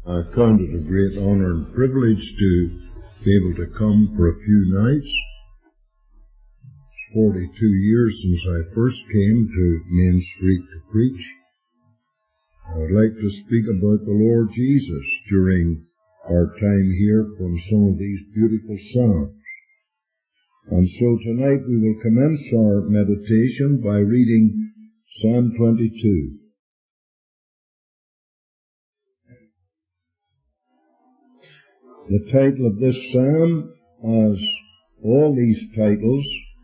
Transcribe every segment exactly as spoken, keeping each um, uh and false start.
I count it a great honor and privilege to be able to come for a few nights. It's forty-two years since I first came to Main Street to preach. I would like to speak about the Lord Jesus during our time here from some of these beautiful psalms. And so tonight we will commence our meditation by reading Psalm twenty-two. The title of this psalm, as all these titles,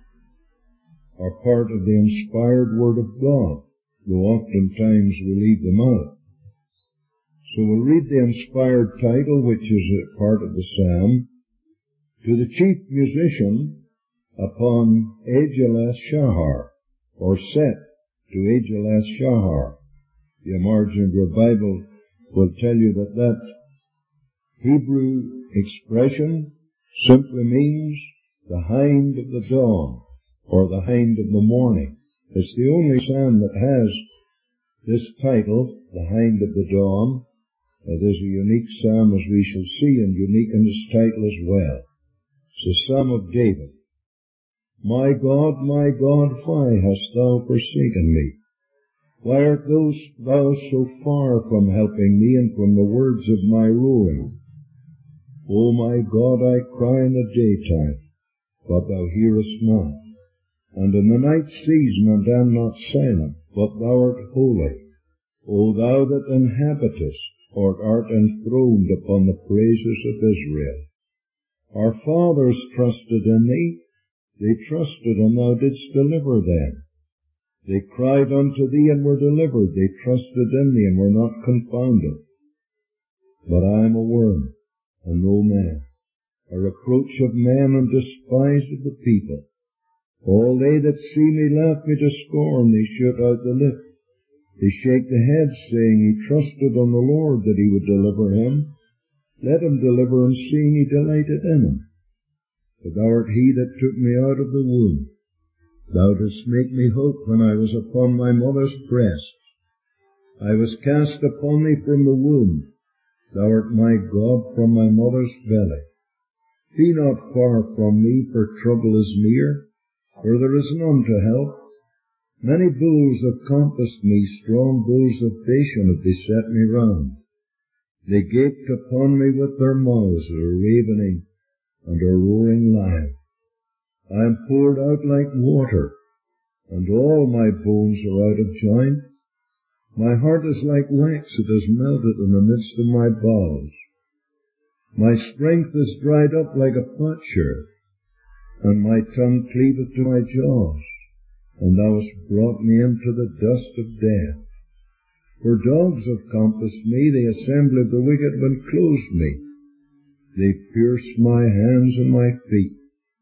are part of the inspired Word of God, though oftentimes we leave them out. So we'll read the inspired title, which is a part of the psalm, to the chief musician upon Egeleth-shahar, or set to Egeleth-shahar. The margin of your Bible will tell you that that Hebrew expression simply means the hind of the dawn, or the hind of the morning. It's the only psalm that has this title, the hind of the dawn. It is a unique psalm, as we shall see, and unique in its title as well. It's a psalm of David. My God, my God, why hast thou forsaken me? Why art thou, thou so far from helping me and from the words of my ruin? O my God, I cry in the daytime, but thou hearest not, and in the night season, and am not silent, but thou art holy. O thou that inhabitest, or art enthroned upon the praises of Israel. Our fathers trusted in thee, they trusted, and thou didst deliver them. They cried unto thee, and were delivered. They trusted in thee, and were not confounded. But I am a worm, and no man, a reproach of men, and despised of the people. All they that see me laugh me to scorn, they shoot out the lip. They shake the head, saying, He trusted on the Lord that he would deliver him. Let him deliver him, seeing he delighted in him. For thou art he that took me out of the womb. Thou didst make me hope when I was upon my mother's breast. I was cast upon thee from the womb. Thou art my God from my mother's belly. Be not far from me, for trouble is near, for there is none to help. Many bulls have compassed me, strong bulls of Bashan have beset me round. They gaped upon me with their mouths, are ravening, and are roaring lion. I am poured out like water, and all my bones are out of joint. My heart is like wax, it is melted in the midst of my bowels. My strength is dried up like a potsherd, and my tongue cleaveth to my jaws. And thou hast brought me into the dust of death. For dogs have compassed me, the assembly of the wicked have enclosed me. They pierce my hands and my feet.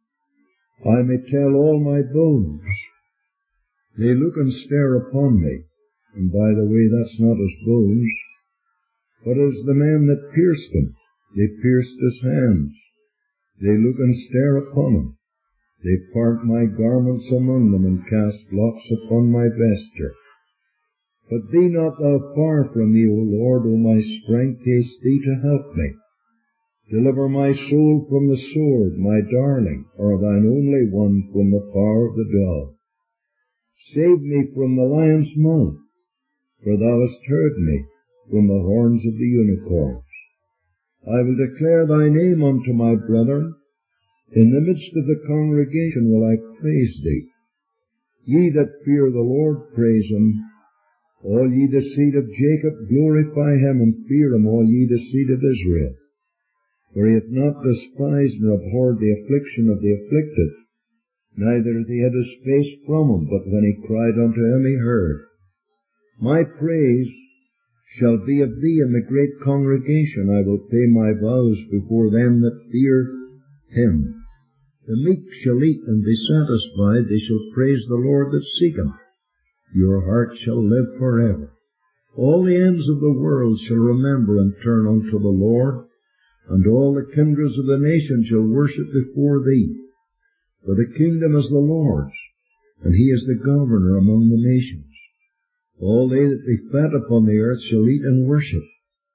I may tell all my bones. They look and stare upon me. And by the way, that's not as bones, but as the man that pierced him. They pierced his hands. They look and stare upon him. They part my garments among them, and cast lots upon my vesture. But be not thou far from me, O Lord, O my strength, haste thee to help me. Deliver my soul from the sword, my darling, or thine only one, from the power of the dog. Save me from the lion's mouth, for thou hast heard me, from the horns of the unicorns. I will declare thy name unto my brethren. In the midst of the congregation will I praise thee. Ye that fear the Lord, praise him. All ye the seed of Jacob, glorify him, and fear him, all ye the seed of Israel. For he hath not despised nor abhorred the affliction of the afflicted, neither hath he hid his face from him, but when he cried unto him, he heard. My praise shall be of thee in the great congregation. I will pay my vows before them that fear him. The meek shall eat and be satisfied. They shall praise the Lord that seek him. Your heart shall live forever. All the ends of the world shall remember and turn unto the Lord, and all the kindreds of the nations shall worship before thee. For the kingdom is the Lord's, and he is the governor among the nations. All they that be fat upon the earth shall eat and worship.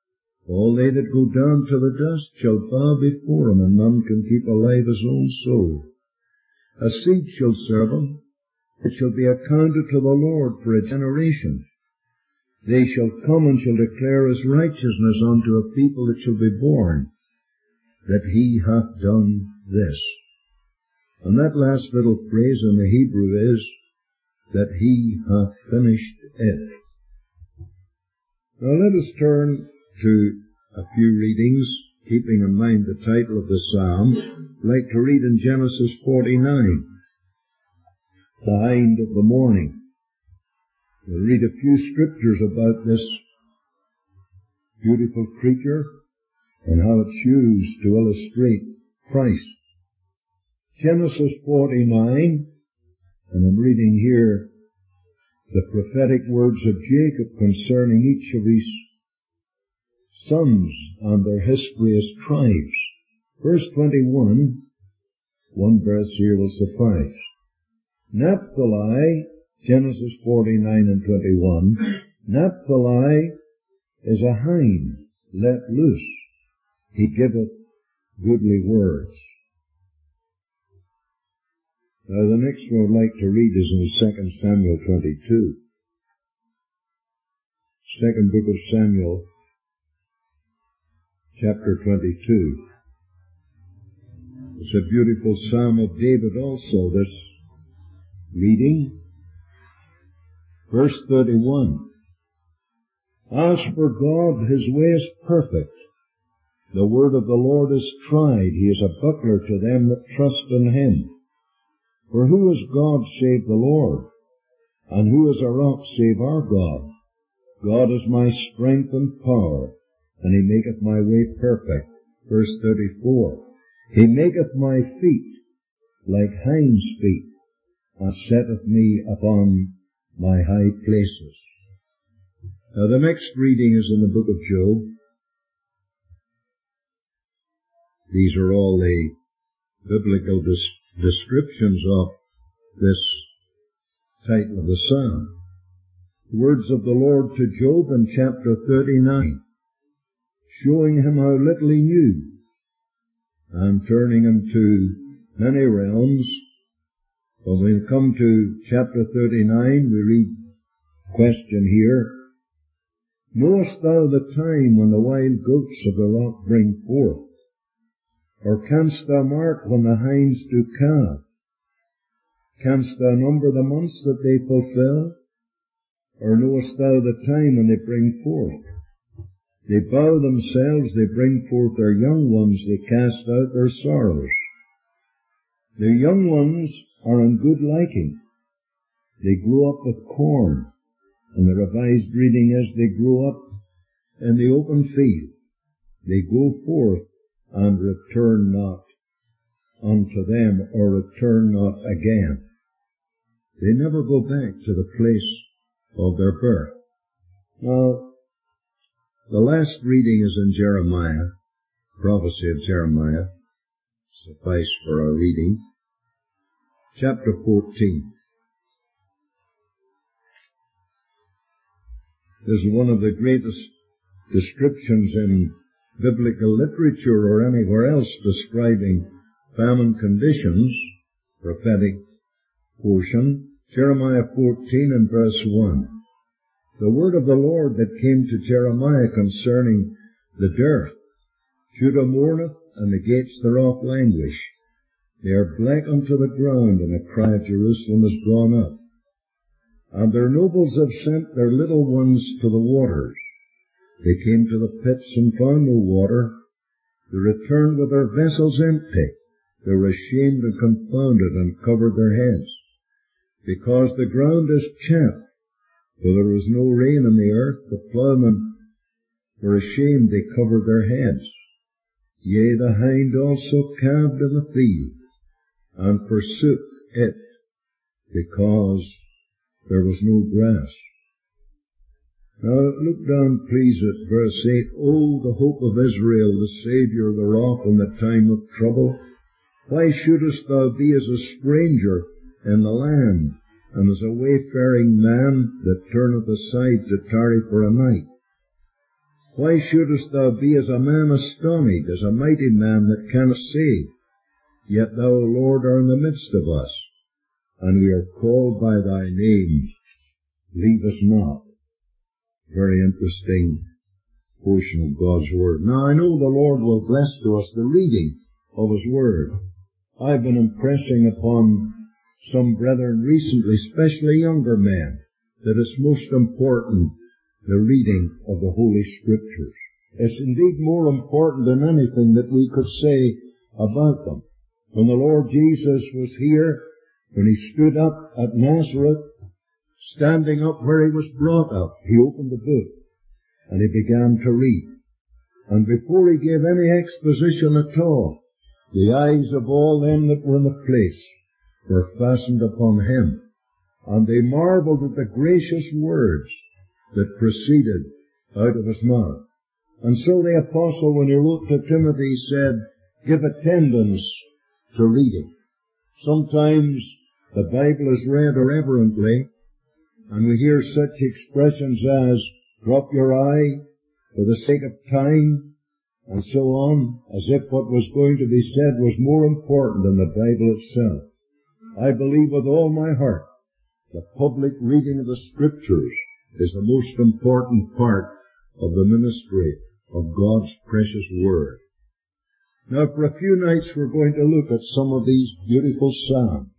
All they that go down to the dust shall bow before him, and none can keep alive his own soul. A seed shall serve him. It shall be accounted to the Lord for a generation. They shall come and shall declare his righteousness unto a people that shall be born, that he hath done this. And that last little phrase in the Hebrew is, that he hath finished it. Now let us turn to a few readings, keeping in mind the title of the psalm. I'd like to read in Genesis forty-nine, the hind of the morning. We'll read a few scriptures about this beautiful creature and how it's used to illustrate Christ. Genesis forty-nine, and I'm reading here the prophetic words of Jacob concerning each of his sons and their history as tribes. Verse twenty-one, one verse here will suffice. Naphtali, Genesis forty-nine and twenty-one, Naphtali is a hind let loose. He giveth goodly words. Now the next one I'd like to read is in Second Samuel twenty-two. Second book of Samuel, chapter twenty-two. It's a beautiful psalm of David also, this reading. Verse thirty-one. As for God, his way is perfect. The word of the Lord is tried. He is a buckler to them that trust in him. For who is God save the Lord? And who is a rock save our God? God is my strength and power, and he maketh my way perfect. Verse thirty-four. He maketh my feet like hinds' feet, and setteth me upon my high places. Now the next reading is in the book of Job. These are all the biblical des- descriptions of this title of the psalm. The words of the Lord to Job in chapter thirty-nine, showing him how little he knew, and turning him to many realms. When we come to chapter thirty-nine, we read question here, knowest thou the time when the wild goats of the rock bring forth? Or canst thou mark when the hinds do calve? Canst thou number the months that they fulfill? Or knowest thou the time when they bring forth? They bow themselves, they bring forth their young ones, they cast out their sorrows. Their young ones are in good liking. They grow up with corn, and the revised reading is they grow up in the open field. They go forth and return not unto them, or return not again. They never go back to the place of their birth. Now, the last reading is in Jeremiah, prophecy of Jeremiah, suffice for our reading, chapter fourteen. This is one of the greatest descriptions in biblical literature or anywhere else describing famine conditions, prophetic portion. Jeremiah fourteen and verse one. The word of the Lord that came to Jeremiah concerning the dearth. Judah mourneth, and the gates thereof languish. They are black unto the ground, and the cry of Jerusalem is gone up. And their nobles have sent their little ones to the waters. They came to the pits and found no water. They returned with their vessels empty. They were ashamed and confounded, and covered their heads. Because the ground is chaff, for there was no rain in the earth, the plowmen were ashamed, they covered their heads. Yea, the hind also calved in the field, and forsook it, because there was no grass. Now look down, please, at verse eight. Oh, the hope of Israel, the Saviour, the rock in the time of trouble. Why shouldest thou be as a stranger in the land, and as a wayfaring man that turneth aside to tarry for a night? Why shouldest thou be as a man astonished, as a mighty man that cannot save? Yet thou, O Lord, art in the midst of us, and we are called by thy name. Leave us not. Very interesting portion of God's Word. Now, I know the Lord will bless to us the reading of His Word. I've been impressing upon some brethren recently, especially younger men, that it's most important, the reading of the Holy Scriptures. It's indeed more important than anything that we could say about them. When the Lord Jesus was here, when He stood up at Nazareth, standing up where He was brought up, He opened the book and He began to read. And before He gave any exposition at all, the eyes of all them that were in the place were fastened upon Him, and they marveled at the gracious words that proceeded out of His mouth. And so the apostle, when he wrote to Timothy, said, give attendance to reading. Sometimes the Bible is read irreverently, and we hear such expressions as, drop your eye for the sake of time, and so on, as if what was going to be said was more important than the Bible itself. I believe with all my heart the public reading of the Scriptures is the most important part of the ministry of God's precious Word. Now, for a few nights we're going to look at some of these beautiful Psalms.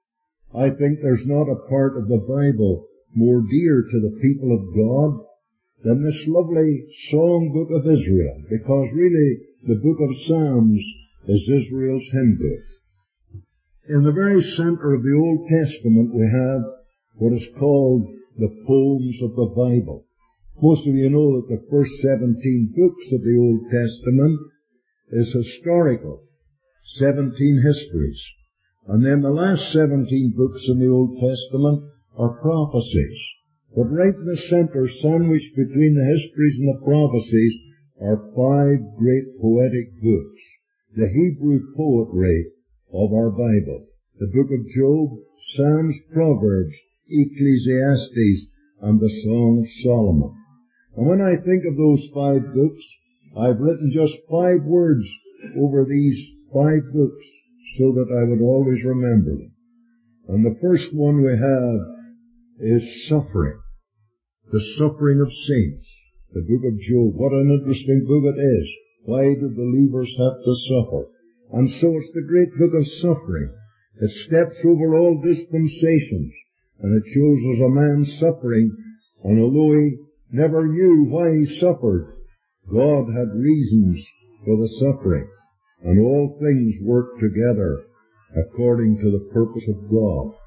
I think there's not a part of the Bible more dear to the people of God than this lovely song book of Israel, because really the book of Psalms is Israel's hymn book. In the very center of the Old Testament we have what is called the poems of the Bible. Most of you know that the first seventeen books of the Old Testament is historical, seventeen histories. And then the last seventeen books in the Old Testament are prophecies. But right in the center, sandwiched between the histories and the prophecies, are five great poetic books, the Hebrew poetry of our Bible. The book of Job, Psalms, Proverbs, Ecclesiastes, and the Song of Solomon. And when I think of those five books, I've written just five words over these five books so that I would always remember them. And the first one we have is suffering. The suffering of saints. The book of Job. What an interesting book it is. Why do believers have to suffer? And so it's the great book of suffering. It steps over all dispensations, and it shows us a man suffering, and although he never knew why he suffered, God had reasons for the suffering, and all things work together according to the purpose of God.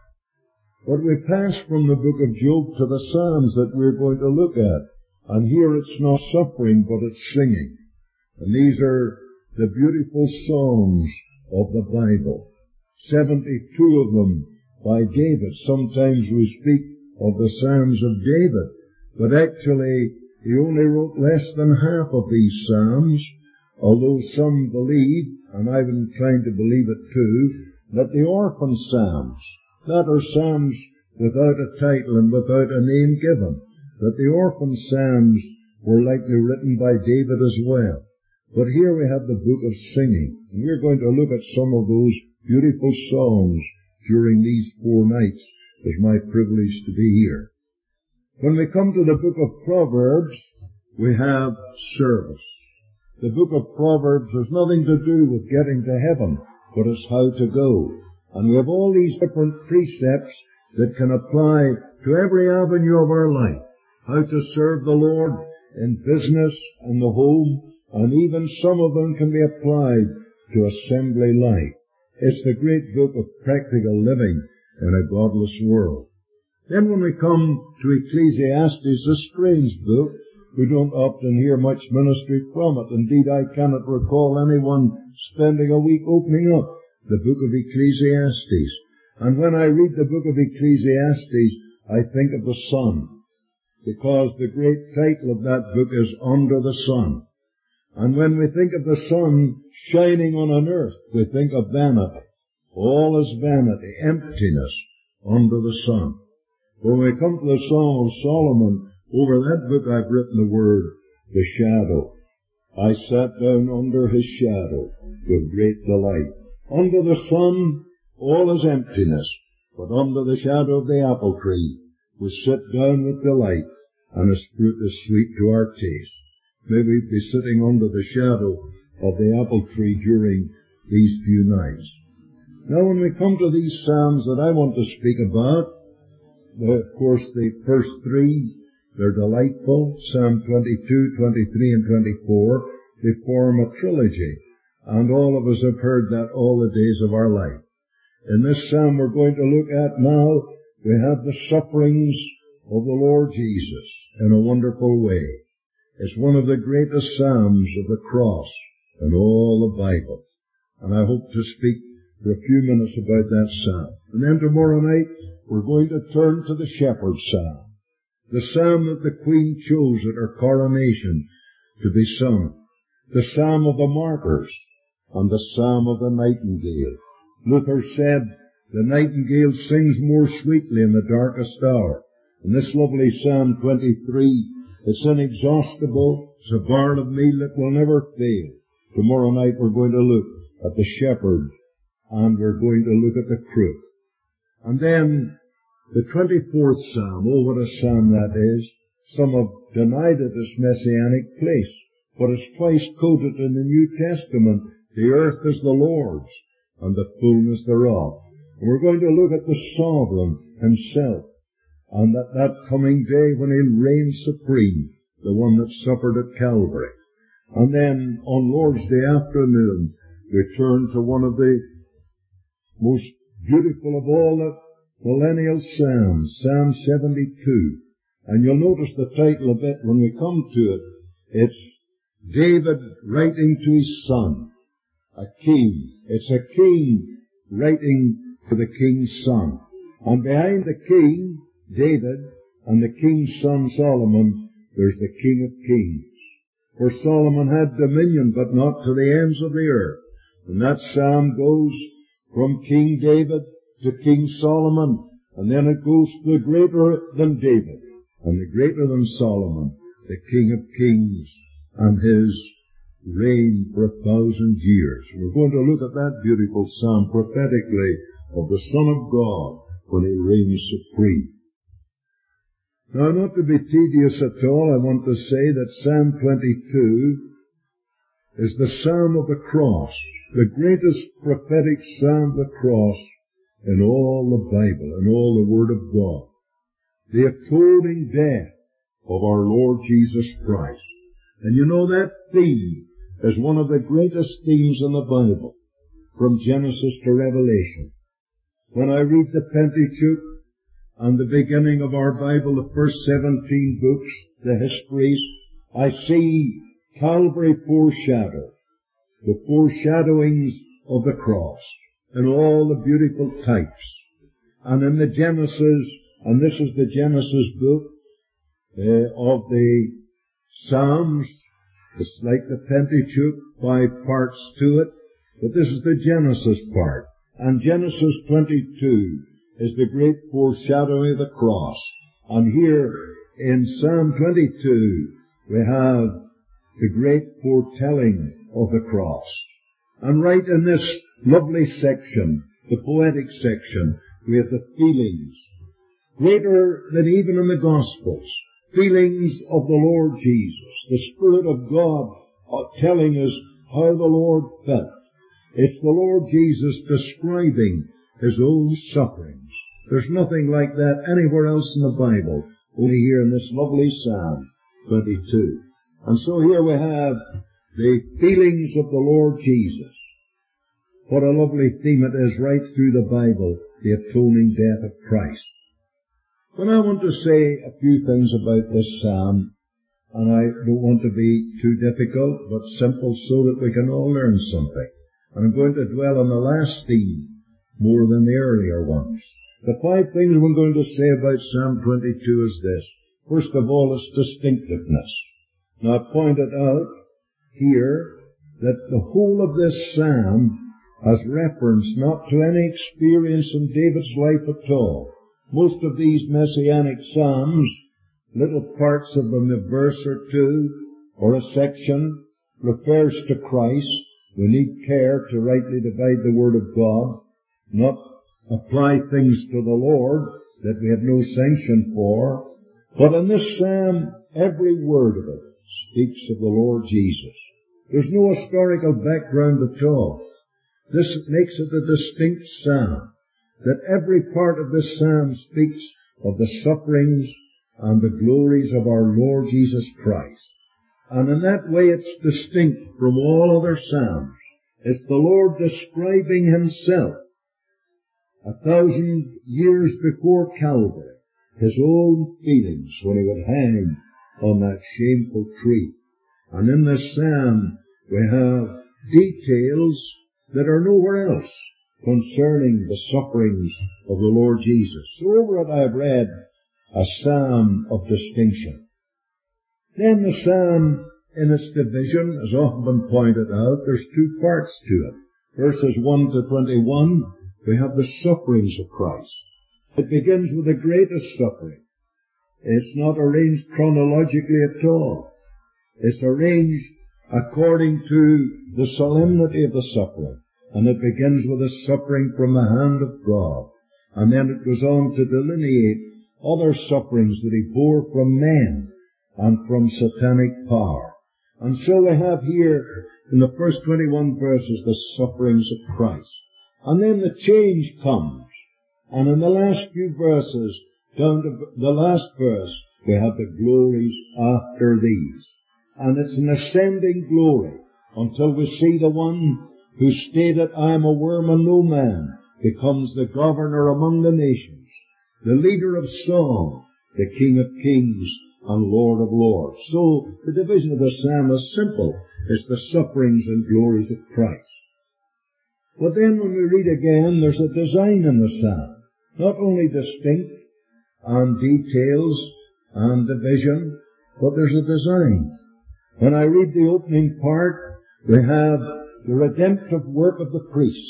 But we pass from the book of Job to the Psalms that we're going to look at, and here it's not suffering, but it's singing. And these are the beautiful songs of the Bible. Seventy-two of them by David. Sometimes we speak of the Psalms of David, but actually he only wrote less than half of these Psalms, although some believe, and I'm inclined to believe it too, that the orphan Psalms, that are Psalms without a title and without a name given, that the orphan Psalms were likely written by David as well. But here we have the book of singing, and we're going to look at some of those beautiful songs during these four nights. It's my privilege to be here. When we come to the book of Proverbs, we have service. The book of Proverbs has nothing to do with getting to heaven, but it's how to go. And we have all these different precepts that can apply to every avenue of our life. How to serve the Lord in business and the home, and even some of them can be applied to assembly life. It's the great book of practical living in a godless world. Then when we come to Ecclesiastes, a strange book, we don't often hear much ministry from it. Indeed, I cannot recall anyone spending a week opening up the book of Ecclesiastes. And when I read the book of Ecclesiastes, I think of the sun, because the great title of that book is Under the Sun. And when we think of the sun shining on an earth, we think of vanity. All is vanity, emptiness under the sun. When we come to the Song of Solomon, over that book I've written the word the shadow. I sat down under his shadow with great delight. Under the sun, all is emptiness, but under the shadow of the apple tree, we sit down with delight, and its fruit is sweet to our taste. May we be sitting under the shadow of the apple tree during these few nights. Now, when we come to these psalms that I want to speak about, the, of course, the first three, they're delightful. Psalm twenty-two, twenty-three, and twenty-four. They form a trilogy, and all of us have heard that all the days of our life. In this psalm we're going to look at now, we have the sufferings of the Lord Jesus in a wonderful way. It's one of the greatest psalms of the cross in all the Bible. And I hope to speak for a few minutes about that psalm. And then tomorrow night, we're going to turn to the shepherd's psalm. The psalm that the Queen chose at her coronation to be sung. The psalm of the martyrs and the psalm of the nightingale. Luther said, the nightingale sings more sweetly in the darkest hour. And this lovely Psalm twenty-three, it's inexhaustible. It's a barn of meal that will never fail. Tomorrow night we're going to look at the shepherd, and we're going to look at the crook. And then the twenty-fourth Psalm, oh what a psalm that is. Some have denied it its messianic place, but it's twice quoted in the New Testament. The earth is the Lord's, and the fullness thereof. And we're going to look at the sovereign himself, and at that coming day when he'll reign supreme, the one that suffered at Calvary. And then on Lord's Day afternoon, we turn to one of the most beautiful of all the millennial psalms, Psalm seventy-two. And you'll notice the title of it when we come to it. It's David writing to his son, a king. It's a king writing to the king's son. And behind the king, David, and the king's son Solomon, there's the King of Kings. For Solomon had dominion, but not to the ends of the earth. And that psalm goes from King David to King Solomon, and then it goes to the greater than David, and the greater than Solomon, the King of Kings, and his reign for a thousand years. We're going to look at that beautiful psalm prophetically of the Son of God when he reigns supreme. Now, not to be tedious at all, I want to say that Psalm twenty-two is the Psalm of the cross, the greatest prophetic psalm of the cross in all the Bible, in all the Word of God. The atoning death of our Lord Jesus Christ. And you know that theme is one of the greatest themes in the Bible, from Genesis to Revelation. When I read the Pentateuch and the beginning of our Bible, the first seventeen books, the histories, I see Calvary foreshadowed, the foreshadowings of the cross, and all the beautiful types. And in the Genesis, and this is the Genesis book uh, of the Psalms, it's like the Pentateuch, five parts to it, but this is the Genesis part. And Genesis twenty-two is the great foreshadowing of the cross. And here in Psalm twenty-two, we have the great foretelling of the cross. And right in this lovely section, the poetic section, we have the feelings, greater than even in the Gospels, feelings of the Lord Jesus, the Spirit of God uh, telling us how the Lord felt. It's the Lord Jesus describing his own sufferings. There's nothing like that anywhere else in the Bible, only here in this lovely Psalm twenty-two. And so here we have the feelings of the Lord Jesus. What a lovely theme it is right through the Bible, the atoning death of Christ. But I want to say a few things about this psalm, and I don't want to be too difficult, but simple so that we can all learn something. And I'm going to dwell on the last theme more than the earlier ones. The five things we're going to say about Psalm twenty-two is this. First of all, its distinctiveness. Now, I pointed out here that the whole of this psalm has reference not to any experience in David's life at all. Most of these messianic psalms, little parts of them, a verse or two, or a section refers to Christ, we need care to rightly divide the Word of God, not apply things to the Lord that we have no sanction for. But in this psalm, every word of it speaks of the Lord Jesus. There's no historical background at all. This makes it a distinct psalm, that every part of this psalm speaks of the sufferings and the glories of our Lord Jesus Christ. And in that way it's distinct from all other psalms. It's the Lord describing Himself a thousand years before Calvary, His own feelings when He would hang on that shameful tree. And in this psalm we have details that are nowhere else concerning the sufferings of the Lord Jesus. So over it I have read a psalm of distinction. Then the psalm in its division has often been pointed out. There's two parts to it. Verses one to twenty-one, we have the sufferings of Christ. It begins with the greatest suffering. It's not arranged chronologically at all. It's arranged according to the solemnity of the suffering. And it begins with a suffering from the hand of God. And then it goes on to delineate other sufferings that He bore from men and from satanic power. And so we have here in the first twenty-one verses the sufferings of Christ. And then the change comes. And in the last few verses, down to the last verse, we have the glories after these. And it's an ascending glory until we see the one who stated, I am a worm and no man, becomes the governor among the nations, the leader of song, the King of kings and Lord of lords. So the division of the psalm is simple. It's the sufferings and glories of Christ. But then when we read again, there's a design in the psalm. Not only distinct and details and division, but there's a design. When I read the opening part, we have the redemptive work of the priest,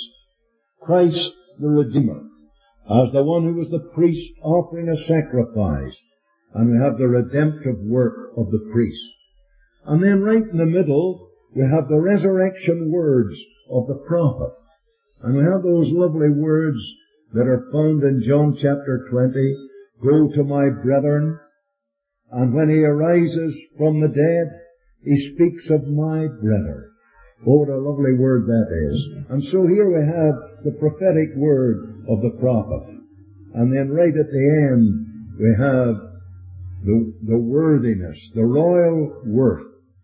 Christ the Redeemer, as the one who was the priest offering a sacrifice. And we have the redemptive work of the priest. And then right in the middle, we have the resurrection words of the prophet. And we have those lovely words that are found in John chapter twenty, go to my brethren. And when He arises from the dead, He speaks of my brethren. Oh, what a lovely word that is. And so here we have the prophetic word of the prophet. And then right at the end, we have the, the worthiness, the royal worth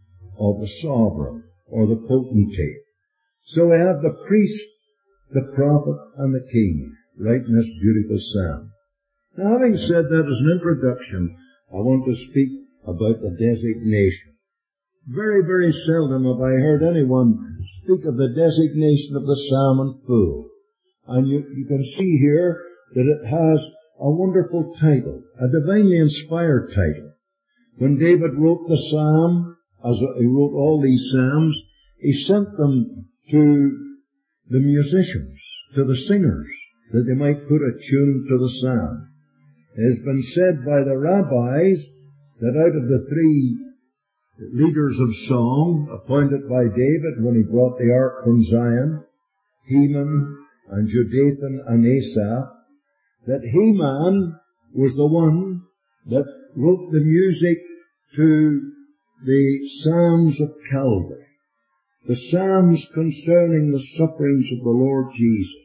of the sovereign or the potentate. So we have the priest, the prophet, and the king right in this beautiful psalm. Now, having said that as an introduction, I want to speak about the designation. Very, very seldom have I heard anyone speak of the designation of the psalm in full. And you, you can see here that it has a wonderful title, a divinely inspired title. When David wrote the psalm, as he wrote all these psalms, he sent them to the musicians, to the singers, that they might put a tune to the psalm. It has been said by the rabbis that out of the three leaders of song appointed by David when he brought the ark from Zion, Heman and Jeduthun and Asaph, that Heman was the one that wrote the music to the Psalms of Calvary, the Psalms concerning the sufferings of the Lord Jesus,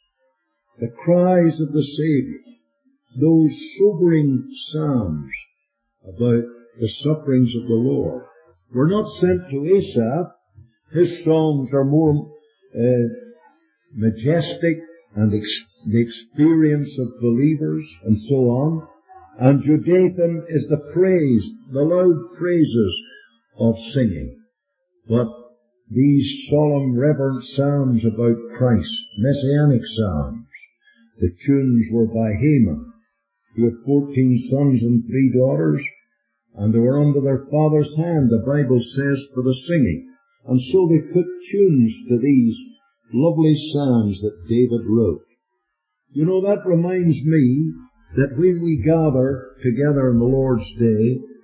the cries of the Savior, those sobering Psalms about the sufferings of the Lord were not sent to Asaph. His songs are more uh, majestic and ex- the experience of believers and so on. And Jeduthun is the praise, the loud praises of singing. But these solemn, reverent psalms about Christ, messianic psalms, the tunes were by Heman, who had fourteen sons and three daughters, and they were under their father's hand, the Bible says, for the singing. And so they put tunes to these lovely psalms that David wrote. You know, that reminds me that when we gather together on the Lord's Day,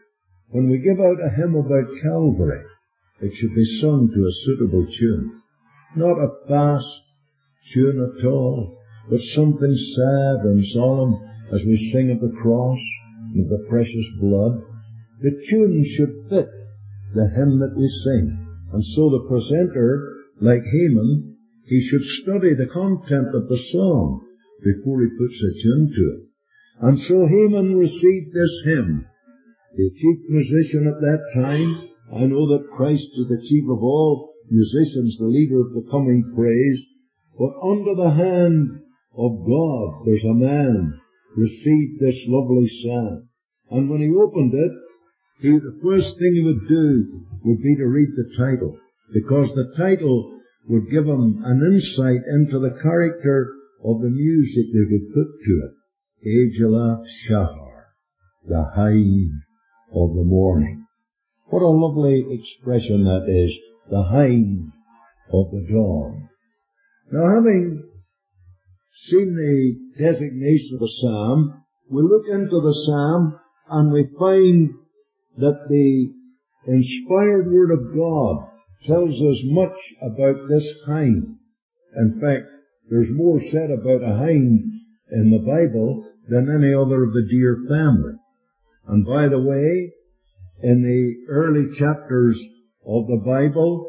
when we give out a hymn about Calvary, it should be sung to a suitable tune. Not a fast tune at all, but something sad and solemn as we sing of the cross and of the precious blood. The tune should fit the hymn that we sing. And so the presenter, like Heman, he should study the content of the song before he puts a tune to it. And so Heman received this hymn. The chief musician at that time, I know that Christ is the chief of all musicians, the leader of the coming praise, but under the hand of God there's a man received this lovely psalm. And when he opened it, he, the first thing he would do would be to read the title, because the title would give him an insight into the character of the music they would put to it. Agelah Shahar, the hind of the morning. What a lovely expression that is, the hind of the dawn. Now, having seen the designation of the psalm, we look into the psalm and we find that the inspired Word of God tells us much about this hind. In fact, there's more said about a hind in the Bible than any other of the deer family. And by the way, in the early chapters of the Bible,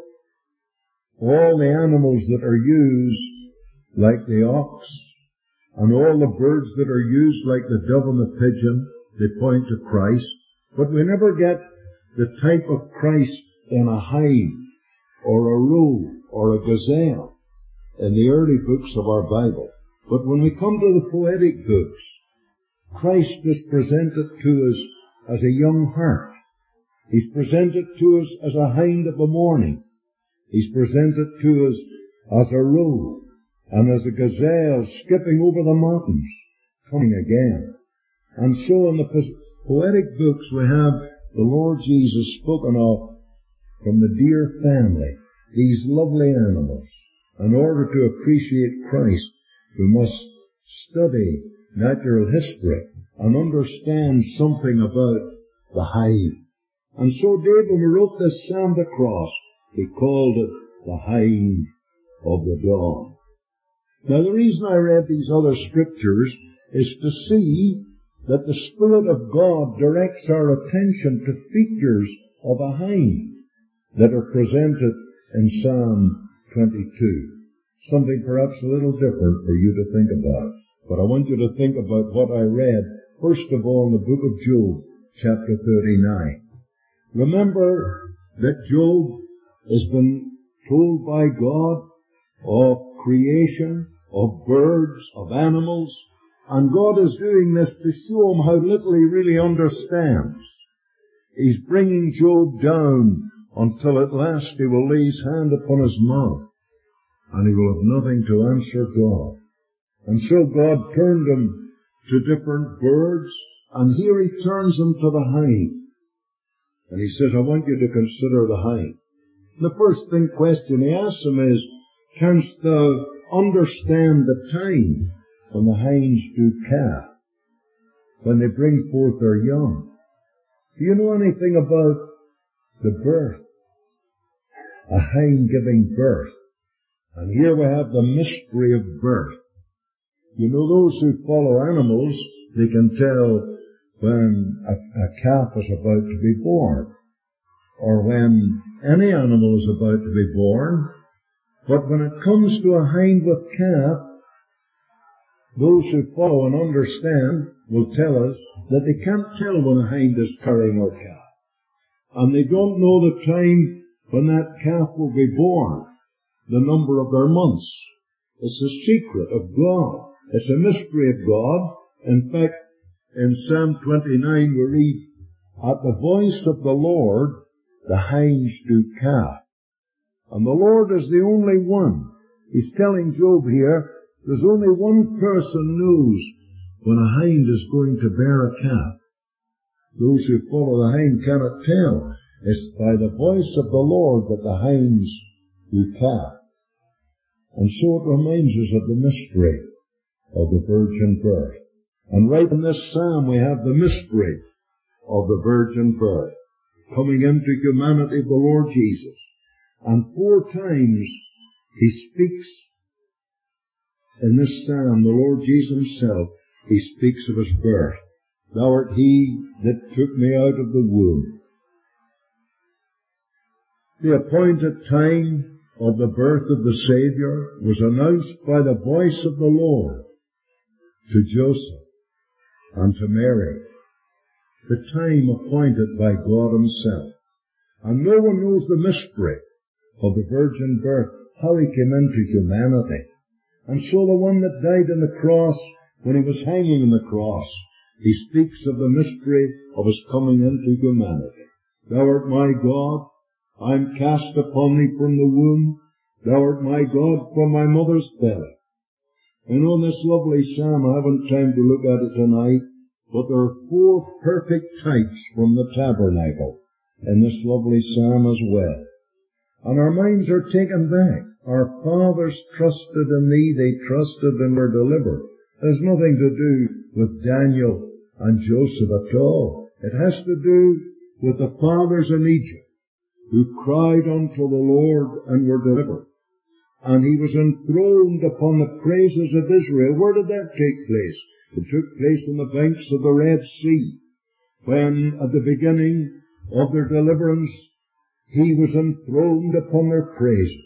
all the animals that are used, like the ox, and all the birds that are used, like the dove and the pigeon, they point to Christ. But we never get the type of Christ in a hind, or a roe, or a gazelle, in the early books of our Bible. But when we come to the poetic books, Christ is presented to us as a young hart. He's presented to us as a hind of the morning. He's presented to us as a roe, and as a gazelle skipping over the mountains, coming again. And so in the poetic books we have the Lord Jesus spoken of from the deer family, these lovely animals. In order to appreciate Christ, we must study natural history and understand something about the hind. And so David, when he wrote this psalm to cross, he called it the hind of the dawn. Now the reason I read these other scriptures is to see that the Spirit of God directs our attention to features of a hind that are presented in Psalm twenty-two. Something perhaps a little different for you to think about. But I want you to think about what I read, first of all, in the book of Job, chapter thirty-nine. Remember that Job has been told by God of creation, of birds, of animals, and God is doing this to show him how little he really understands. He's bringing Job down until at last he will lay his hand upon his mouth, and he will have nothing to answer God. And so God turned him to different birds, and here he turns him to the hind. And he says, I want you to consider the hind. The first thing question he asks him is, canst thou understand the time when the hinds do calve, when they bring forth their young? Do you know anything about the birth? A hind giving birth. And here we have the mystery of birth. You know, those who follow animals, they can tell when a, a calf is about to be born, or when any animal is about to be born. But when it comes to a hind with calf, those who follow and understand will tell us that they can't tell when a hind is carrying her calf. And they don't know the time when that calf will be born, the number of their months. It's a secret of God. It's a mystery of God. In fact, in Psalm twenty-nine we read, at the voice of the Lord the hinds do calve. And the Lord is the only one. He's telling Job here, there's only one person knows when a hind is going to bear a calf. Those who follow the hind cannot tell. It's by the voice of the Lord that the hinds do calve. And so it reminds us of the mystery of the virgin birth. And right in this psalm we have the mystery of the virgin birth. coming into humanity of the Lord Jesus. And four times he speaks in this psalm, the Lord Jesus himself, he speaks of his birth. Thou art he that took me out of the womb. The appointed time of the birth of the Saviour was announced by the voice of the Lord to Joseph and to Mary. The time appointed by God himself. And no one knows the mystery of the virgin birth, how he came into humanity. And so the one that died on the cross, when he was hanging on the cross, he speaks of the mystery of his coming into humanity. Thou art my God, I am cast upon thee from the womb. Thou art my God from my mother's belly. And on this lovely psalm, I haven't time to look at it tonight, but there are four perfect types from the tabernacle in this lovely psalm as well. And our minds are taken back. Our fathers trusted in thee, they trusted and were delivered. There's nothing to do with Daniel and Joseph at all. It has to do with the fathers in Egypt who cried unto the Lord and were delivered. And he was enthroned upon the praises of Israel. Where did that take place? It took place on the banks of the Red Sea, when at the beginning of their deliverance, he was enthroned upon their praises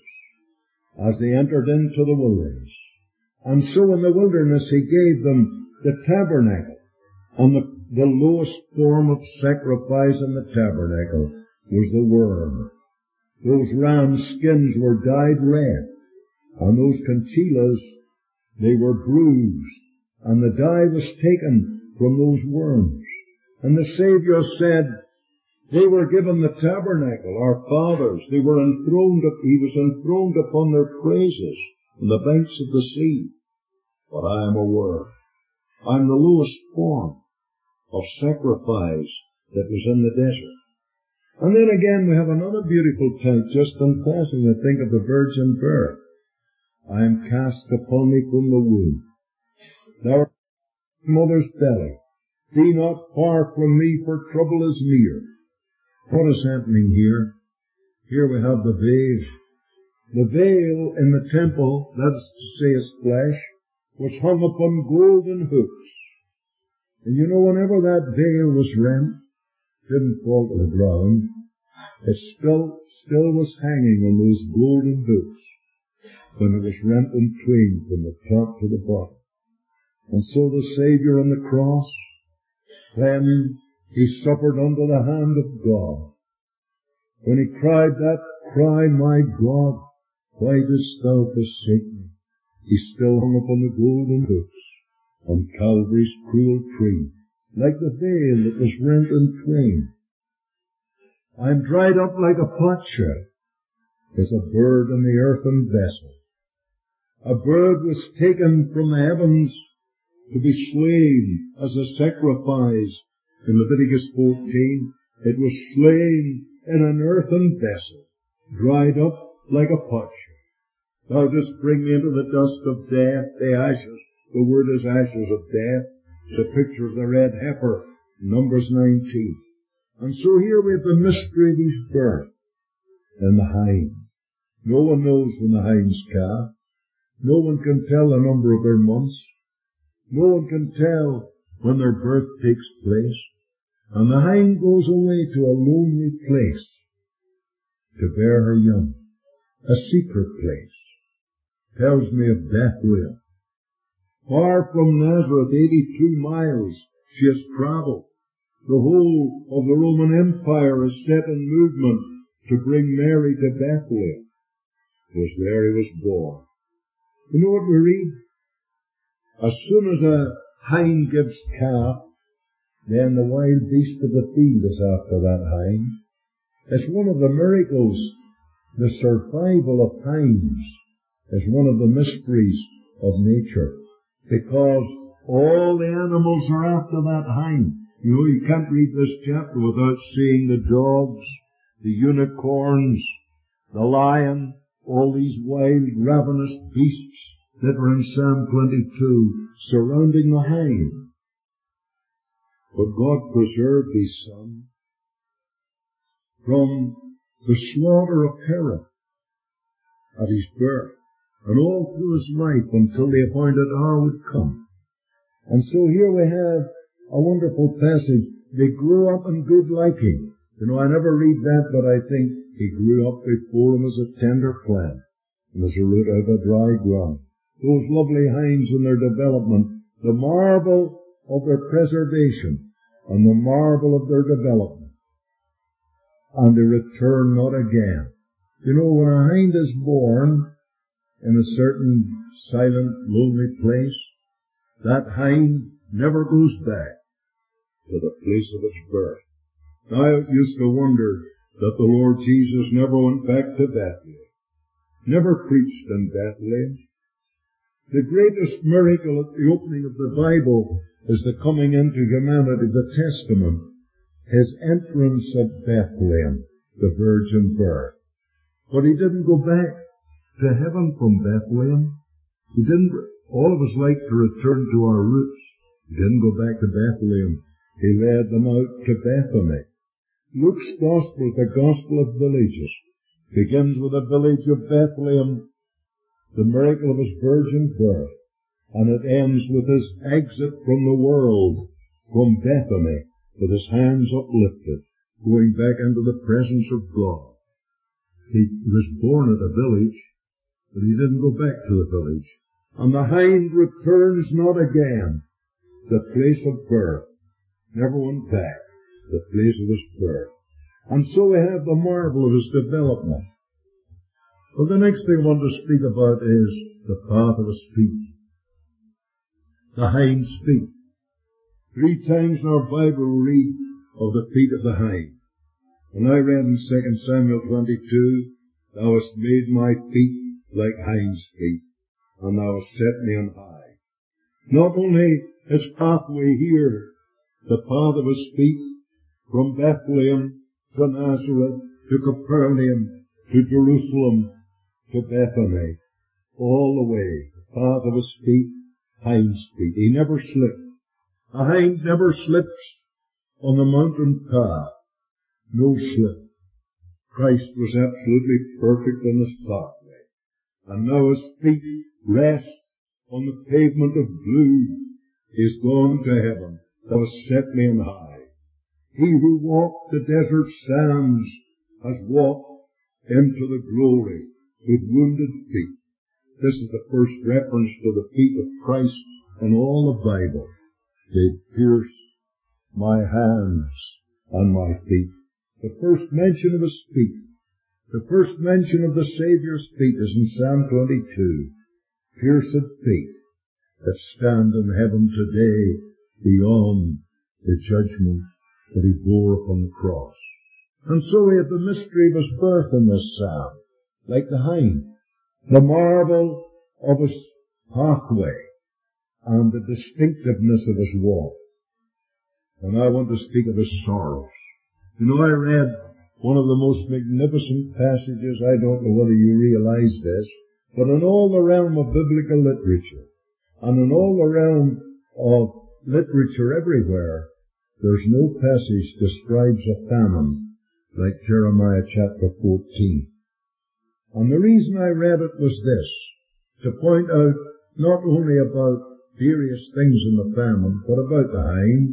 as they entered into the wilderness. And so in the wilderness he gave them the tabernacle. And the, the lowest form of sacrifice in the tabernacle was the worm. Those ram skins were dyed red, and those conchillas, they were bruised, and the dye was taken from those worms. And the Saviour said, they were given the tabernacle, our fathers, they were enthroned, he was enthroned upon their praises on the banks of the sea. But I am a worm. I'm the lowest form of sacrifice that was in the desert. And then again we have another beautiful type, just in passing, to think of the virgin birth. I am cast upon thee from the womb. Thou art mother's belly. Be not far from me, for trouble is near. What is happening here? Here we have the veil. The veil in the temple, that is to say his flesh, was hung upon golden hooks. And you know, whenever that veil was rent, didn't fall to the ground, it still, still was hanging on those golden hooks when it was rent in twain from the top to the bottom. And so the Saviour on the cross, when he suffered under the hand of God, when he cried that cry, my God, why dost thou forsake me? He still hung upon the golden hooks on Calvary's cruel tree, like the veil that was rent in twain. I am dried up like a potsherd, as a bird in the earthen vessel. A bird was taken from the heavens to be slain as a sacrifice. In Leviticus fourteen, it was slain in an earthen vessel, dried up like a potsherd. Thou dost bring me into the dust of death, the ashes. The word is ashes of death. It's a picture of the red heifer, Numbers nineteen. And so here we have the mystery of his birth and the hind. No one knows when the hinds calve. No one can tell the number of their months. No one can tell when their birth takes place. And the hind goes away to a lonely place to bear her young, a secret place. Tells me of Bethlehem. Far from Nazareth, eighty-two miles she has travelled. The whole of the Roman Empire is set in movement to bring Mary to Bethlehem. It was there he was born. You know what we read? As soon as a hind gives calf, then the wild beast of the field is after that hind. It's one of the miracles. The survival of hinds is one of the mysteries of nature, because all the animals are after that hind. You know, you can't read this chapter without seeing the dogs, the unicorns, the lion, all these wild, ravenous beasts that were in Psalm twenty-two surrounding the hind. But God preserved his son. from the slaughter of Herod at his birth, and all through his life until the appointed hour would come. And so here we have a wonderful passage. They grew up in good liking. You know, I never read that, but I think he grew up before him as a tender plant, and as a root out of dry ground. Those lovely hinds in their development, the marvel of their preservation, and the marvel of their development. And they return not again. You know, when a hind is born in a certain silent, lonely place, that hind never goes back to the place of its birth. I used to wonder that the Lord Jesus never went back to Bethlehem, never preached in Bethlehem. The greatest miracle at the opening of the Bible is the coming into humanity, the Testament, his entrance at Bethlehem, the virgin birth. But he didn't go back to heaven from Bethlehem. He didn't, all of us like to return to our roots. He didn't go back to Bethlehem. He led them out to Bethany. Luke's Gospel is the Gospel of villages. Begins with the village of Bethlehem, the miracle of his virgin birth, and it ends with his exit from the world, from Bethany, with his hands uplifted, going back into the presence of God. He was born at a village, but he didn't go back to the village. And the hind returns not again, the place of birth. Never went back, the place of his birth. And so we have the marvel of his development. Well, the next thing I want to speak about is the path of his feet. The hind's feet. Three times in our Bible we read of the feet of the hind. When I read in Second Samuel twenty-two, thou hast made my feet like hinds' feet, and thou hast set me on high. Not only his pathway here, the path of his feet, from Bethlehem to Nazareth, to Capernaum, to Jerusalem, to Bethany, all the way, the path of his feet, hind's feet. He never slipped. A hind never slips on the mountain path. No slip. Christ was absolutely perfect in his pathway. And now his feet rest on the pavement of blue. He is gone to heaven. Thou hast set me on high. He who walked the desert sands has walked into the glory with wounded feet. This is the first reference to the feet of Christ in all the Bible. They pierce my hands and my feet. The first mention of his feet, the first mention of the Saviour's feet is in Psalm twenty-two. Pierced feet that stand in heaven today beyond the judgment that he bore upon the cross. And so we have the mystery of his birth in this psalm, like the hind, the marvel of his pathway, and the distinctiveness of his walk. And I want to speak of his sorrows. You know, I read one of the most magnificent passages, I don't know whether you realize this, but in all the realm of biblical literature, and in all the realm of literature everywhere, there's no passage describes a famine like Jeremiah chapter fourteen. And the reason I read it was this, to point out not only about various things in the famine, but about the hind,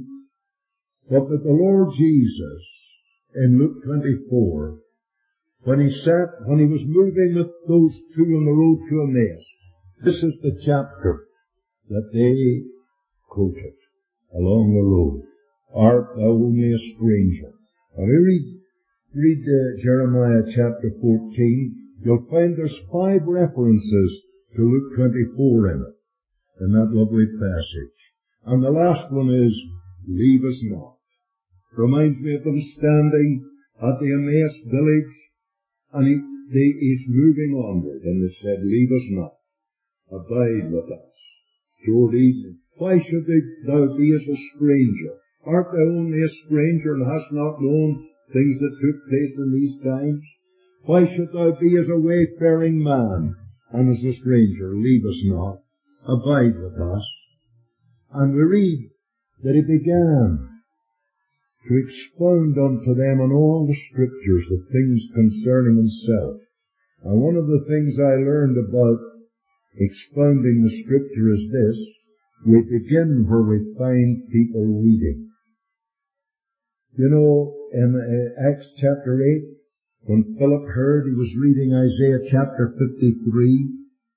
but that the Lord Jesus, in Luke twenty-four, when he sat, when he was moving with those two on the road to Emmaus, this is the chapter that they quoted along the road. Art thou only a stranger? Now we read, read uh, Jeremiah chapter fourteen, you'll find there's five references to Luke twenty-four in it, in that lovely passage. And the last one is, leave us not. Reminds me of them standing at the Emmaus village, and he, they, he's moving onward, and they said, leave us not, abide with us. Toward evening, why should they, thou be as a stranger? Art thou only a stranger, and hast not known things that took place in these times? Why should thou be as a wayfaring man, and as a stranger? Leave us not, abide with us. And we read that he began to expound unto them in all the Scriptures the things concerning himself. And one of the things I learned about expounding the Scripture is this: we begin where we find people reading. You know, in uh, Acts chapter eight, when Philip heard he was reading Isaiah chapter fifty-three,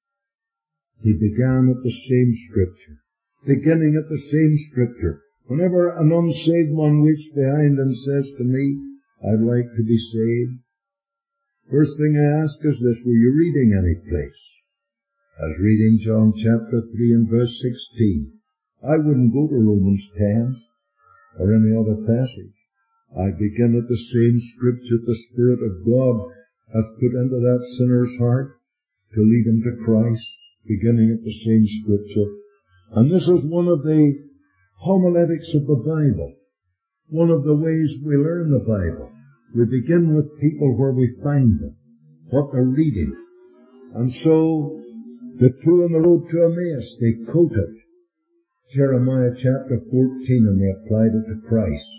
he began at the same Scripture, beginning at the same Scripture. Whenever an unsaved one waits behind and says to me, I'd like to be saved, first thing I ask is this: were you reading any place? I was reading John chapter three and verse sixteen. I wouldn't go to Romans ten or any other passage. I begin at the same Scripture the Spirit of God has put into that sinner's heart to lead him to Christ, beginning at the same Scripture. And this is one of the homiletics of the Bible, one of the ways we learn the Bible. We begin with people where we find them, what they're reading. And so, the two on the road to Emmaus, they quoted Jeremiah chapter fourteen and they applied it to Christ.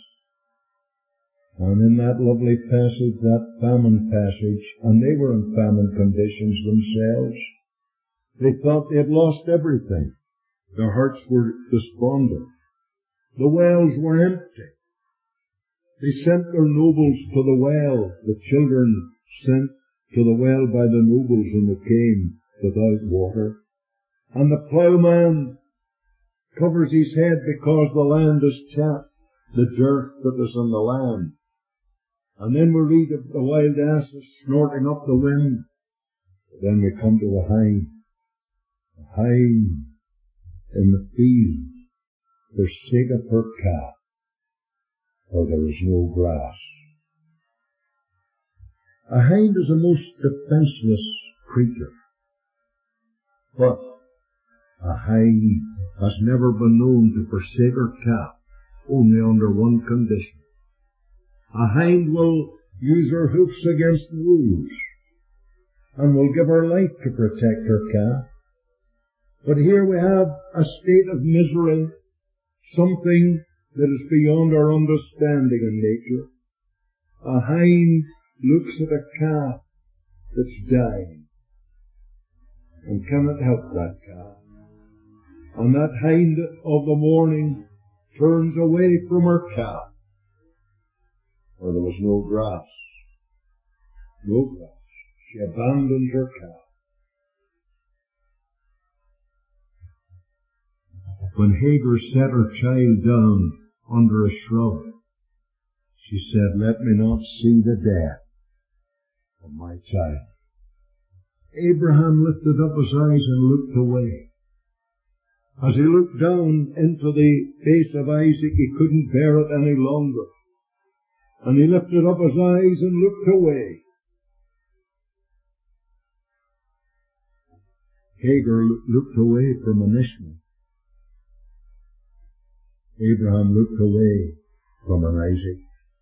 And in that lovely passage, that famine passage, and they were in famine conditions themselves, they thought they had lost everything. Their hearts were despondent. The wells were empty. They sent their nobles to the well. The children sent to the well by the nobles, and they came without water. And the ploughman covers his head because the land is chapped, the dearth that is in the land. And then we read of the wild asses snorting up the wind. But then we come to the hind. The hind in the field forsaketh her calf, for there is no grass. A hind is a most defenseless creature, but a hind has never been known to forsake her calf, only under one condition. A hind will use her hoofs against wolves, and will give her life to protect her calf. But here we have a state of misery, something that is beyond our understanding in nature. A hind looks at a calf that's dying and cannot help that calf. And that hind of the morning turns away from her calf, for there was no grass. No grass. She abandons her calf. When Hagar set her child down under a shrub, she said, let me not see the death of my child. Abraham lifted up his eyes and looked away. As he looked down into the face of Isaac, he couldn't bear it any longer. And he lifted up his eyes and looked away. Hagar looked away from an Ishmael. Abraham looked away from an Isaac.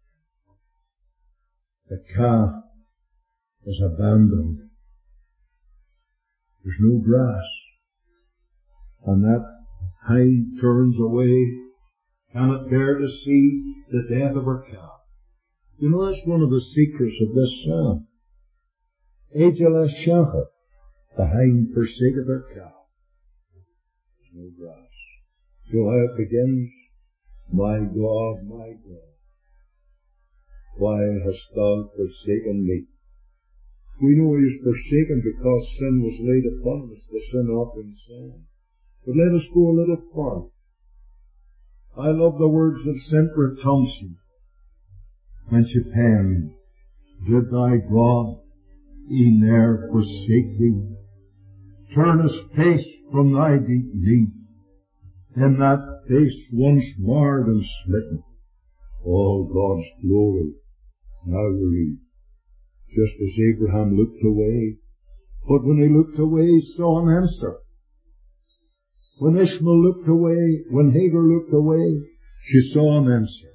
The calf is abandoned. There's no grass. And that hind turns away, cannot bear to see the death of her calf. You know, that's one of the secrets of this psalm. Agelas shachar, the hind forsaketh her calf. There's no grass. So how it begins? My God, my God, why hast thou forsaken me? We know he is forsaken because sin was laid upon us, the sin offering sin. But let us go a little farther. I love the words of Senator Thompson when she penned, did thy God e'en ne'er forsake thee? Turn his face from thy deep need. In that face once marred and smitten, all God's glory now read. Just as Abraham looked away, but when he looked away, he saw an answer. When Ishmael looked away, when Hagar looked away, she saw an answer.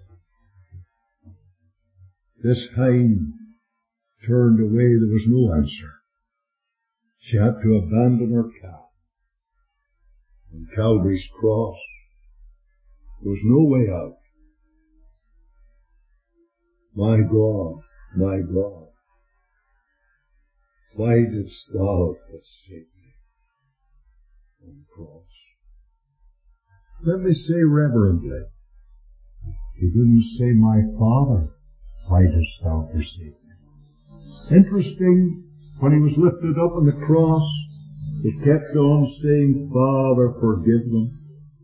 This hind turned away, there was no answer. She had to abandon her calf. On Calvary's cross, there was no way out. My God, my God, why didst thou forsake me on the cross? Let me say reverently, he didn't say, my Father, why didst thou forsake me? Interesting, when he was lifted up on the cross, he kept on saying, Father, forgive them.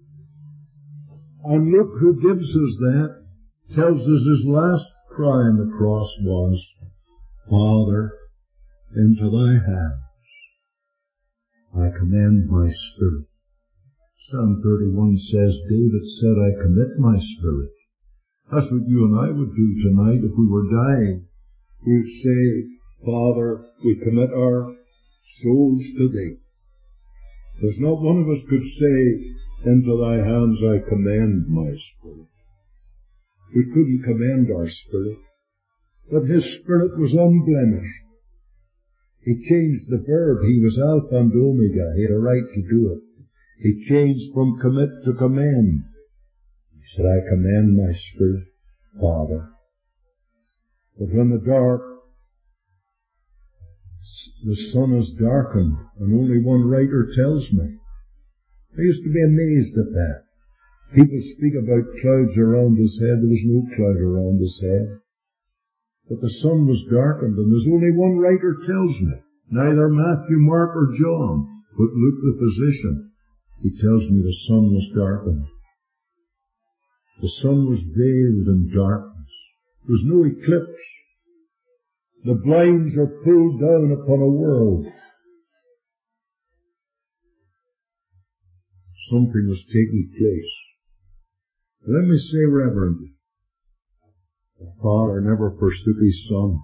And look who gives us that, tells us his last cry on the cross was, Father, into thy hands I commend my spirit. Psalm thirty-one says, David said, I commit my spirit. That's what you and I would do tonight if we were dying. We would say, Father, we commit our souls to thee. There's not one of us could say, into thy hands I commend my spirit. We couldn't commend our spirit. But his spirit was unblemished. He changed the verb. He was Alpha and Omega. He had a right to do it. He changed from commit to commend. He said, I commend my spirit, Father. But when the dark, the sun is darkened, and only one writer tells me, I used to be amazed at that. People speak about clouds around his head. There was no cloud around his head. But the sun was darkened, and there's only one writer tells me, neither Matthew, Mark, or John, but Luke the physician. He tells me the sun was darkened. The sun was veiled in darkness. There was no eclipse. The blinds are pulled down upon a world. Something was taking place. Let me say reverently, the Father never forsook his Son.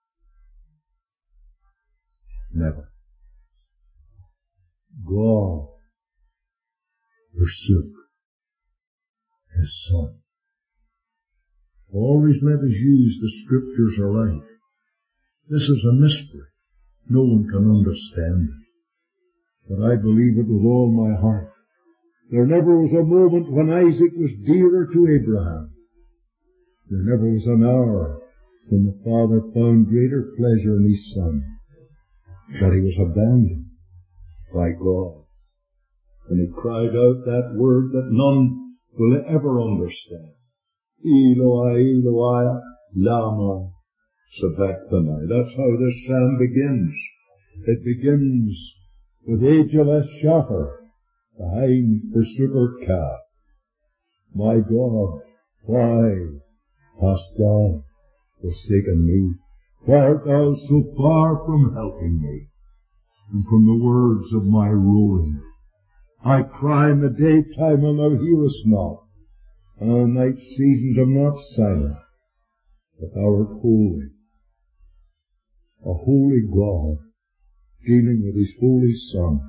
Never. God forsook his Son. Always let us use the Scriptures aright. This is a mystery. No one can understand it. But I believe it with all my heart. There never was a moment when Isaac was dearer to Abraham. There never was an hour when the Father found greater pleasure in his Son. But he was abandoned by God. And he cried out that word that none will ever understand. Eloi, Eloi, lama sabachthani. That's how this psalm begins. It begins with Ageless Shachar, the hind forsook her calf. My God, why hast thou forsaken me? Why art thou so far from helping me, and from the words of my ruling? I cry in the daytime, and thou hearest not, and in the night seasons am not silent. But thou art holy, a holy God, dealing with his holy Son.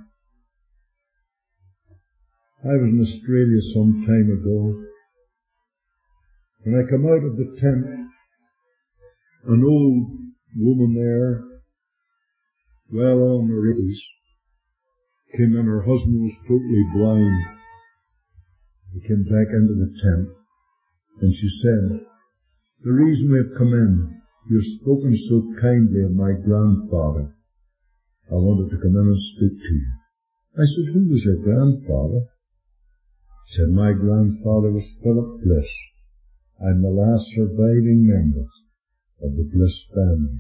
I was in Australia some time ago. When I come out of the tent, an old woman there, well on her eighties, came in. Her husband was totally blind. He came back into the tent, and she said, the reason we have come in, you've spoken so kindly of my grandfather. I wanted to come in and speak to you. I said, who was your grandfather? She said, my grandfather was Philip Bliss. I'm the last surviving member of the Bliss family.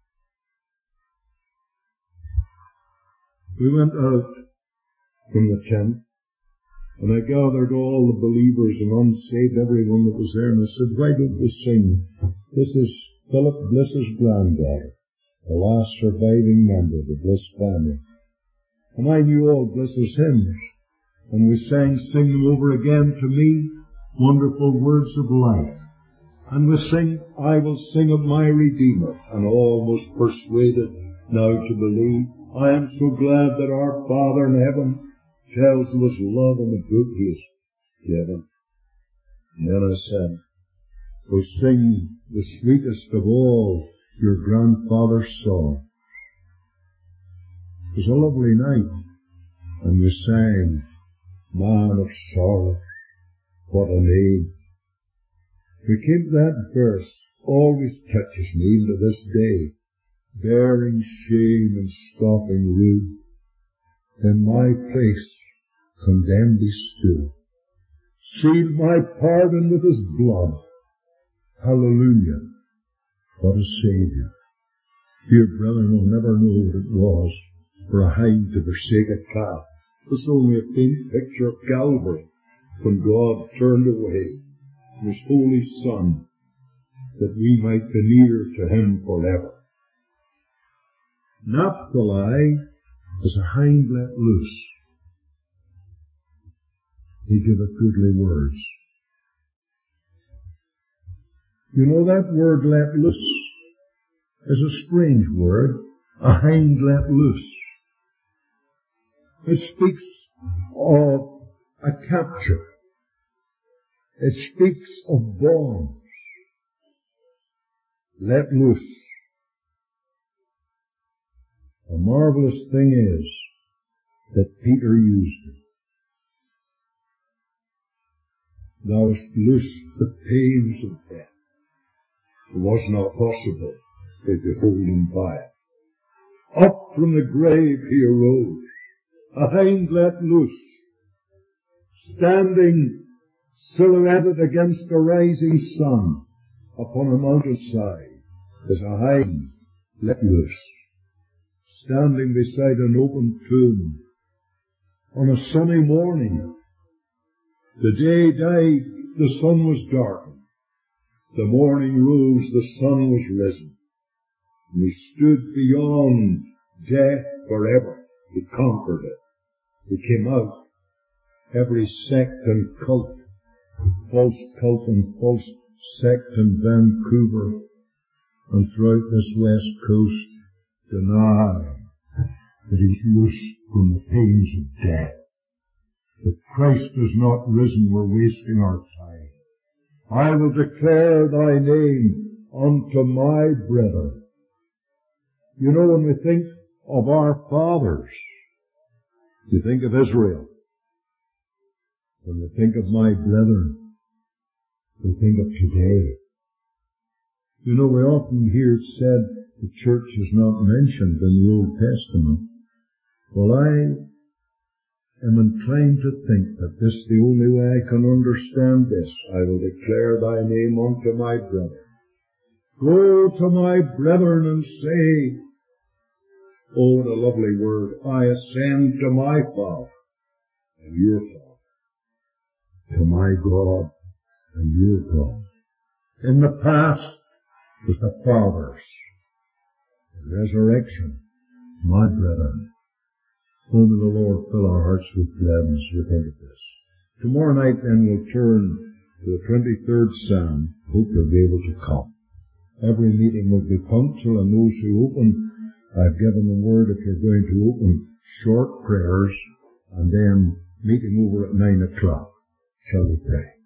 We went out from the tent, and I gathered all the believers and unsaved, everyone that was there, and I said, why don't we sing? This is Philip Bliss's granddaughter, the last surviving member of the Bliss family. And I knew all Bliss's hymns, and we sang, sing them over again to me, wonderful words of life. And we sing, I will sing of my Redeemer, and almost persuaded now to believe. I am so glad that our Father in heaven tells of his love in the book he has given. And then I said, we'll sing the sweetest of all your grandfather's songs. It was a lovely night, and we sang, Man of Sorrow, what a name. We came to that verse, always touches me even to this day. Bearing shame and scoffing rude, in my place condemned he stood. Sealed my pardon with his blood. Hallelujah. What a Saviour. Dear brethren, we'll never know what it was for a hind to forsake a calf. It's only a faint picture of Calvary, when God turned away His Holy Son, that we might be near to Him forever. Naphtali is a hind let loose. He giveth goodly words. You know, that word let loose is a strange word, a hind let loose. It speaks of a capture. It speaks of bonds. Let loose. The marvelous thing is that Peter used it. Thou hast loosed the pains of death. It was not possible to behold him by it. Up from the grave he arose, a hind let loose, standing silhouetted against a rising sun upon a mountainside is a hind let loose, standing beside an open tomb on a sunny morning. The day died, the sun was darkened. The morning rose, the sun was risen. And he stood beyond death forever. He conquered it. He came out. Every sect and cult, false cult and false sect in Vancouver and throughout this west coast deny that he's loosed from the pains of death. If Christ is not risen, we're wasting our time. I will declare thy name unto my brethren. You know, when we think of our fathers, you think of Israel. When we think of my brethren, we think of today. You know, we often hear it said the church is not mentioned in the Old Testament. Well, I am inclined to think that this is the only way I can understand this. I will declare thy name unto my brethren. Go to my brethren and say, oh, what a lovely word, I ascend to my Father and your Father, to my God and your God. In the past was the fathers. The resurrection, my brethren. Oh, may the Lord fill our hearts with gladness as we think of this. Tomorrow night then we'll turn to the twenty-third Psalm. Hope you'll be able to come. Every meeting will be punctual, and those who open, I've given the word if you're going to open short prayers, and then meeting over at nine o'clock. Shall we pray?